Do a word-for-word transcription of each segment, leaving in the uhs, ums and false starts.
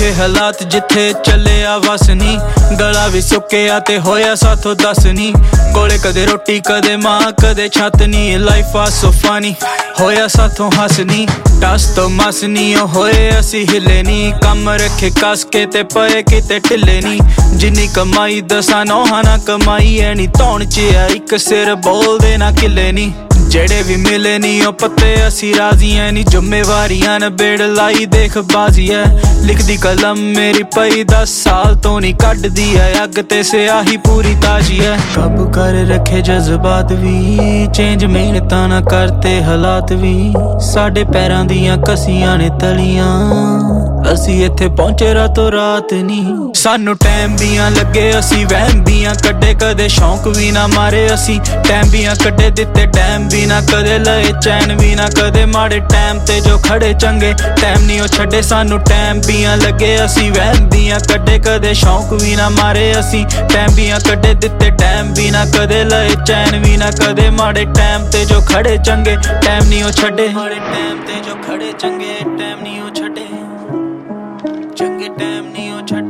ਔਖੇ ਹਾਲਾਤ ਜਿੱਥੇ ਚੱਲਿਆ ਵਸ ਨੀ, ਗਲਾ ਵੀ ਸੁੱਕਿਆ ਤੇ ਹੋਇਆ ਸਾਥੋਂ ਦੱਸ ਨੀ। ਕੋਲੇ ਕਦੇ ਰੋਟੀ ਕਦੇ ਮਾਂ ਕਦੇ ਛੱਤ ਨੀ, ਲਾਈਫ ਆ ਸੋ ਫਨੀ ਹੋਇਆ ਸਾਥੋਂ ਹੱਸ ਨੀ। ਟਸ ਤੋਂ ਮਸ ਨੀ ਹੋਏ ਅਸੀਂ ਹਿੱਲੇ ਨੀ, ਕੰਮ ਰੱਖੇ ਕੱਸ ਕੇ ਤੇ ਪਏ ਕਿਤੇ ਢਿੱਲੇ ਨੀ। ਜਿੰਨੀ ਕਮਾਈ ਦਸਾਂ ਨੌਹਾਂ ਨਾ ਕਮਾਈ ਐ ਨੀ, ਧੌਣ ਚ ਆ ਇੱਕ ਸਿਰ ਬੋਲਦੇ ਨਾ ਕਿੱਲੇ ਨੀ। ਜਿਹੜੇ ਵੀ ਮਿਲੇ ਨੀ ਉਹ ਪੱਤੇ ਅਸੀਂ ਰਾਜ਼ੀ ਐ ਨੀ, ਜ਼ਿੰਮੇਵਾਰੀਆਂ ਨੇ ਬੇੜ ਲਾਈ ਦੇਖ ਬਾਜ਼ੀ ਐ। ਲਿਖਦੀ ਕਲਮ ਮੇਰੀ ਪਈ ਦਸ ਸਾਲ ਤੋਂ ਨੀ, ਕੱਢਦੀ ਐ ਅੱਗ ਤੇ ਸਿਆਹੀ ਪੂਰੀ ਤਾਜ਼ੀ ਐ। ਕਾਬੂ ਕਰ ਰੱਖੇ ਜਜ਼ਬਾਤ ਵੀ, ਚੇਂਜ ਮਿਹਨਤਾਂ ਨਾ ਕਰਤੇ ਹਾਲਾਤ ਵੀ। ਸਾਡੇ ਪੈਰਾਂ ਦੀਆਂ ਕਸੀਆਂ ਨੇ ਤਲੀਆਂ, ਅਸੀਂ ਇੱਥੇ ਪਹੁੰਚੇ ਰਾਤੋਂ ਰਾਤ ਨੀ। ਸਾਨੂੰ ਟਾਈਮ ਦੀਆਂ ਲੱਗੇ ਅਸੀਂ ਵਹਿਮ ਦੀਆਂ ਕੱਢੇ, ਕਦੇ ਸ਼ੌਂਕ ਵੀ ਨਾ ਮਾਰੇ ਅਸੀਂ ਟਾਈਮ ਦੀਆਂ ਕੱਢੇ। ਦਿੱਤੇ ਟਾਈਮ ਵੀ ਨਾ ਕਦੇ ਲਏ ਚੈਨ ਵੀ ਨਾ ਕਦੇ, ਮਾੜੇ ਟਾਈਮ ਤੇ ਜੋ ਖੜੇ ਚੰਗੇ ਟਾਈਮ ਨਹੀਂ ਉਹ ਛੱਡੇ। ਸਾਨੂੰ ਟਾਈਮ ਦੀਆਂ ਲੱਗੇ ਅਸੀਂ ਵਹਿਮ ਦੀਆਂ ਕੱਢੇ, ਕਦੇ ਸ਼ੌਂਕ ਵੀ ਨਾ ਮਾਰੇ ਅਸੀਂ ਟਾਈਮ ਦੀਆਂ ਕੱਢੇ। ਦਿੱਤੇ ਟਾਈਮ ਵੀ ਨਾ ਕਦੇ ਲਏ ਚੈਨ ਵੀ ਨਾ ਕਦੇ, ਮਾੜੇ ਟਾਈਮ ਤੇ ਜੋ ਖੜੇ ਚੰਗੇ ਟਾਈਮ ਨਹੀਂ ਉਹ ਛੱਡੇ। ਮਾੜੇ ਟਾਈਮ ਤੇ ਜੋ ਖੜੇ ਚੰਗੇ ਟਾਈਮ ਨਹੀਂ ਉਹ ਛੱਡੇ, ਚੰਗੇ ਟਾਈਮ ਨਹੀਂ ਉਹ ਛੱਡੇ।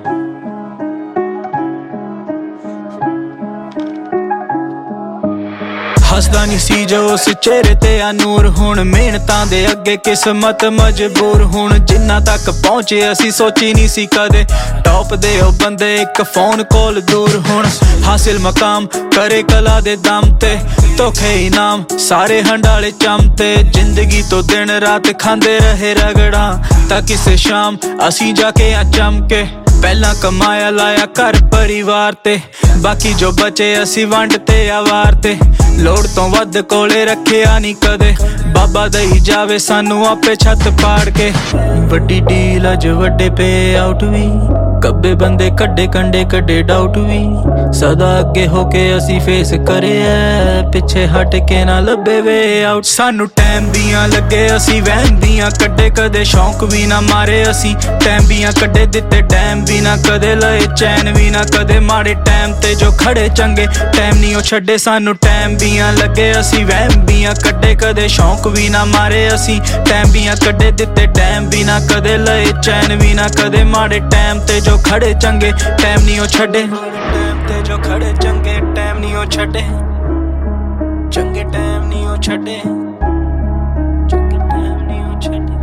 ਹੱਸਦਾ ਨਹੀਂ ਸੀ ਜੋ ਉਸ ਚਿਹਰੇ ਤੇ ਆ ਨੂਰ, ਹੁਣ ਮਿਹਨਤਾਂ ਦੇ ਅੱਗੇ ਕਿਸਮਤ ਮਜਬੂਰ। ਹੁਣ ਜਿੰਨਾ ਤੱਕ ਪਹੁੰਚੇ ਅਸੀਂ ਸੋਚੀ ਨਹੀਂ ਸੀ ਕਦੇ, ਟੌਪ ਦੇ ਉਹ ਬੰਦੇ ਇੱਕ ਫੋਨ ਕਾਲ ਦੂਰ। ਹੁਣ ਹਾਸਿਲ ਮਕਾਮ ਕਰੇ ਕਲਾ ਦੇ ਦਮ ਤੇ, ਧੋਖੇ ਇਨਾਮ ਸਾਰੇ ਹੰਡਾਲੇ ਚਮਤੇ। ਜ਼ਿੰਦਗੀ ਤੋਂ ਦਿਨ ਰਾਤ ਖਾਂਦੇ ਰਹੇ ਰਗੜਾਂ, ਤਾਂ ਕਿਸੇ ਸ਼ਾਮ ਅਸੀਂ ਜਾ ਕੇ ਆ ਚਮਕੇ। ਪਹਿਲਾਂ ਕਮਾਇਆ ਲਾਇਆ ਘਰ ਪਰਿਵਾਰ ਤੇ, ਬਾਕੀ ਜੋ ਬਚੇ ਅਸੀਂ ਵੰਡ ਤੇ ਆਵਾਰ ਤੇ। ਲੋੜ ਤੋਂ ਵੱਧ ਕੋਲੇ ਰੱਖਿਆ ਨਹੀਂ ਕਦੇ, ਬਾਬਾ ਦਈ ਜਾਵੇ ਸਾਨੂੰ ਆਪੇ ਛੱਤ ਪਾੜ ਕੇ। ਵੱਡੀ ਡੀਲ ਅੱਜ ਵੱਡੇ ਪੇ ਆਊਟ ਵੀ, ਕੱਬੇ ਬੰਦੇ ਕੱਢੇ ਕੰਡੇ ਕੱਢੇ ਡਾਊਟ ਵੀ। ਸਦਾ ਅੱਗੇ ਹੋ ਕੇ ਅਸੀਂ ਫੇਸ ਕਰਿਆ, ਪਿੱਛੇ ਹਟ ਕੇ ਨਾ ਲੱਭੇ ਵੇ ਆਊਟ। ਸਾਨੂੰ ਟਾਈਮ ਦੀਆਂ ਲੱਗੇ ਅਸੀਂ ਵਹਿਮ ਦੀਆਂ ਕੱਢੇ, ਕਦੇ ਸ਼ੌਂਕ ਵੀ ਨਾ ਮਾਰੇ ਅਸੀਂ ਟਾਈਮ ਦੀਆਂ ਕੱਢੇ। ਦਿੱਤੇ ਟਾਈਮ ਵੀ ਨਾ ਕਦੇ ਲਏ ਚੈਨ ਵੀ ਨਾ ਕਦੇ, ਮਾੜੇ ਟਾਈਮ ਤੇ ਜੋ ਖੜੇ ਚੰਗੇ ਟਾਈਮ ਨਹੀਂ ਉਹ ਛੱਡੇ। ਸਾਨੂੰ ਟਾਈਮ ਦੀਆਂ ਲੱਗੇ ਅਸੀਂ ਵਹਿਮ ਦੀਆਂ ਕੱਢੇ, ਕਦੇ ਸ਼ੌਂਕ ਵੀ ਨਾ ਮਾਰੇ ਅਸੀਂ ਟਾਈਮ ਦੀਆਂ ਕੱਢੇ। ਦਿੱਤੇ ਟਾਈਮ ਵੀ ਨਾ ਕਦੇ ਲਏ ਚੈਨ ਵੀ ਨਾ ਕਦੇ, ਮਾੜੇ ਟਾਈਮ ਤੇ ਜੋ ਖੜੇ ਚੰਗੇ ਟਾਈਮ ਨਹੀਂ ਉਹ ਛੱਡੇ। ਟਾਈਮ ਤੇ ਜੋ ਖੜੇ ਚੰਗੇ ਟਾਈਮ ਨਹੀਂ ਉਹ ਛੱਡੇ, ਚੰਗੇ ਟਾਈਮ ਨਹੀਂ ਉਹ ਛੱਡੇ, ਚੰਗੇ ਟਾਈਮ ਨਹੀਂ ਉਹ ਛੱਡੇ।